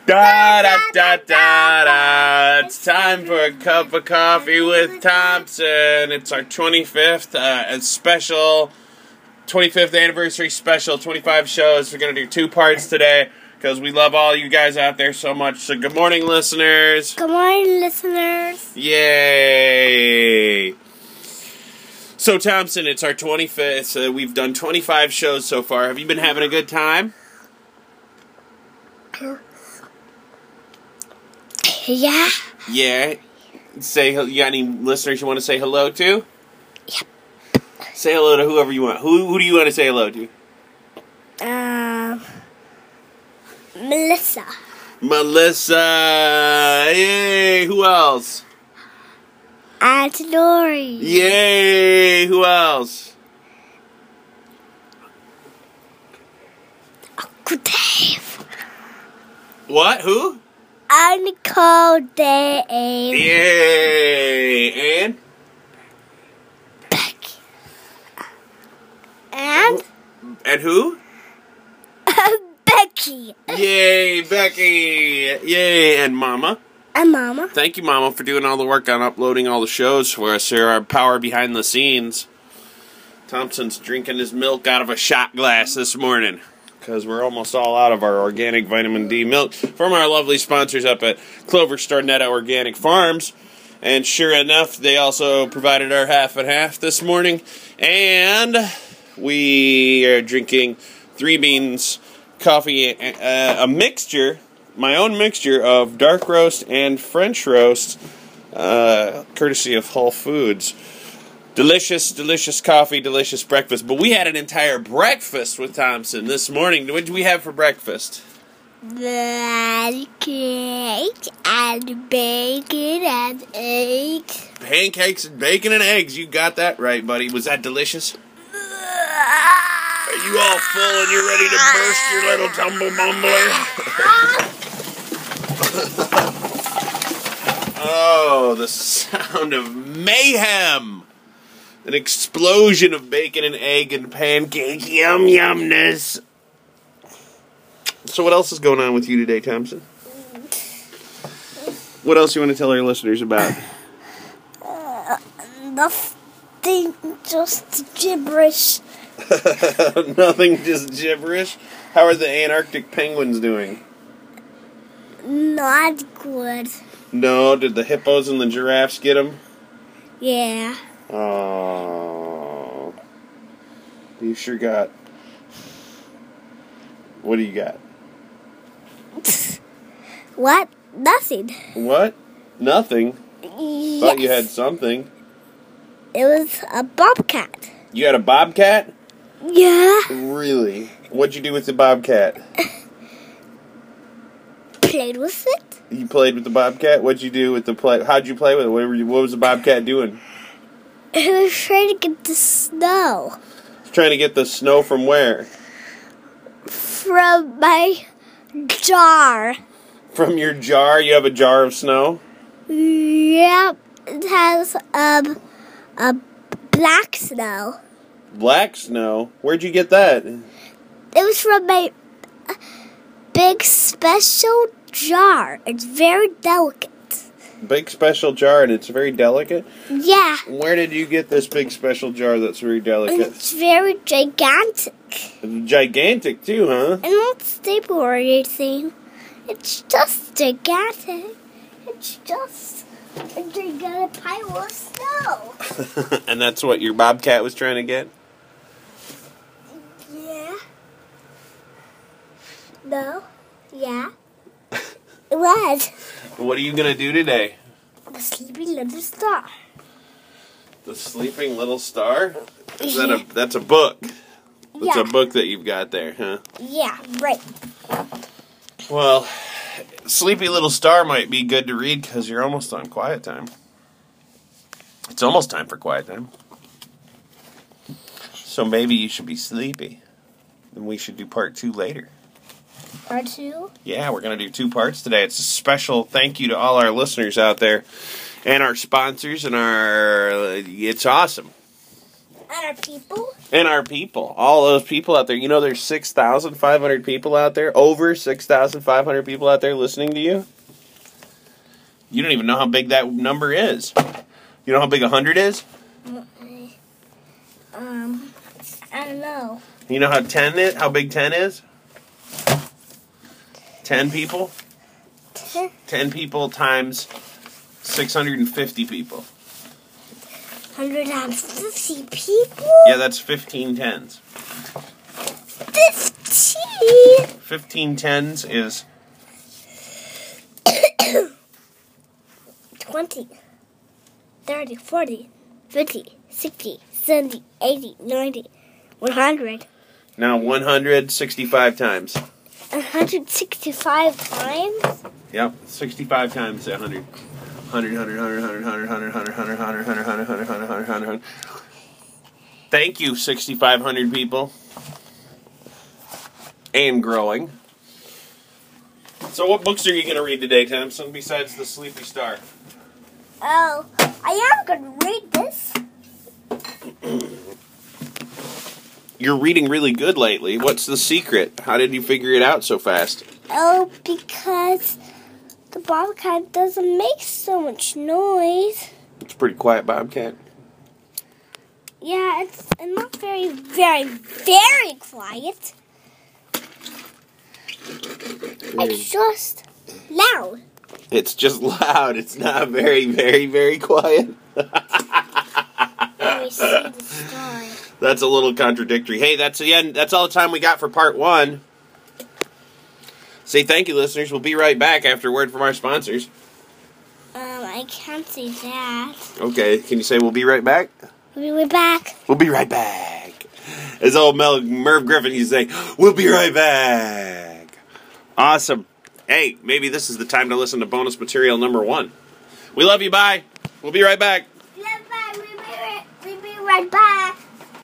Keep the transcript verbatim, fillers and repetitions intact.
Da da da da da. It's time for a cup of coffee with Thompson. It's our twenty-fifth uh, and special twenty-fifth anniversary special. twenty-five shows. We're gonna do two parts today because we love all you guys out there so much. So good morning, listeners. Good morning, listeners. Yay! So Thompson, it's our twenty-fifth. Uh, we've done twenty-five shows so far. Have you been having a good time? Yeah. Yeah. Say, you got any listeners you want to say hello to? Yep. Say hello to whoever you want. Who who do you want to say hello to? Um, Melissa. Melissa. Yay. Who else? Aunt Lori. Yay. Who else? Uncle Dave. What? Who? Uncle Dave. Yay. And? Becky. And? And who? Becky. Yay, Becky. Yay. And Mama. And Mama. Thank you, Mama, for doing all the work on uploading all the shows for us. You're our power behind the scenes. Thompson's drinking his milk out of a shot glass this morning because we're almost all out of our organic vitamin D milk from our lovely sponsors up at Clover Stornetta Organic Farms. And sure enough, they also provided our half and half this morning. And we are drinking Three Beans coffee, uh, a mixture, my own mixture of dark roast and French roast, uh, courtesy of Whole Foods. Delicious, delicious coffee, delicious breakfast. But we had an entire breakfast with Thompson this morning. What did we have for breakfast? Pancakes and bacon and eggs. Pancakes and bacon and eggs. You got that right, buddy. Was that delicious? Are you all full and you're ready to burst your little tumble bumbler? Oh, the sound of mayhem. An explosion of bacon and egg and pancake yum yumness. So what else is going on with you today, Thompson? What else you want to tell our listeners about? Uh, nothing, just gibberish. Nothing, just gibberish? How are the Antarctic penguins doing? Not good. No, did the hippos and the giraffes get them? Yeah. Oh, you sure got. What do you got? What? Nothing. What? Nothing? Yes. Thought you had something. It was a bobcat. You had a bobcat? Yeah. Really? What'd you do with the bobcat? Played with it. You played with the bobcat? What'd you do with the play? How'd you play with it? What, were you, what was the bobcat doing? It was trying to get the snow. It's trying to get the snow from where? From my jar. From your jar? You have a jar of snow? Yep. It has um a black snow. Black snow? Where'd you get that? It was from my big special jar. It's very delicate. Big special jar, and it's very delicate? Yeah. Where did you get this big special jar that's very delicate? It's very gigantic. It's gigantic, too, huh? And not stable or anything. It's just gigantic. It's just a gigantic pile of snow. And that's what your bobcat was trying to get? Yeah. No. Yeah. It was. What are you going to do today? The sleeping little star. The Sleeping Little Star? Is Yeah. that a, that's a book. That's Yeah. a book that you've got there, huh? Yeah, right. Well, Sleepy Little Star might be good to read because you're almost on quiet time. It's almost time for quiet time. So maybe you should be sleepy. And we should do part two later. Part two? Yeah, we're going to do two parts today. It's a special thank you to all our listeners out there and our sponsors and our... It's awesome. And our people. And our people. All those people out there. You know there's six thousand five hundred people out there. Over six thousand five hundred people out there listening to you. You don't even know how big that number is. You know how big one hundred is? Um, I don't know. You know how ten is? How big ten is? ten people? Ten. ten people times six hundred fifty people. one hundred fifty people? Yeah, that's fifteen tens. fifteen? fifteen tens is... twenty, thirty, forty, fifty, sixty, seventy, eighty, ninety, one hundred. Now one hundred sixty-five times. one hundred sixty-five times? Yep, sixty-five times one hundred. one hundred, one hundred, one hundred, one hundred, one hundred, one hundred, one hundred, one hundred, one hundred, one hundred, one hundred, one hundred. Thank you, sixty-five hundred people. And growing. So what books are you going to read today, Thompson, besides The Sleepy Star? Oh, I am going to read this. You're reading really good lately. What's the secret? How did you figure it out so fast? Oh, because the bobcat doesn't make so much noise. It's pretty quiet, Bobcat. Yeah, it's not very, very, very quiet. It's just loud. It's just loud. It's not very, very, very quiet. Let me see the story. That's a little contradictory. Hey, that's the end. That's all the time we got for part one. Say thank you, listeners. We'll be right back after a word from our sponsors. Um, I can't say that. Okay, can you say we'll be right back? We'll be right back. We'll be right back. As old Mel, Merv Griffin used to say, we'll be right back. Awesome. Hey, maybe this is the time to listen to bonus material number one. We love you. Bye. We'll be right back. Bye. We'll be right, we'll be right back.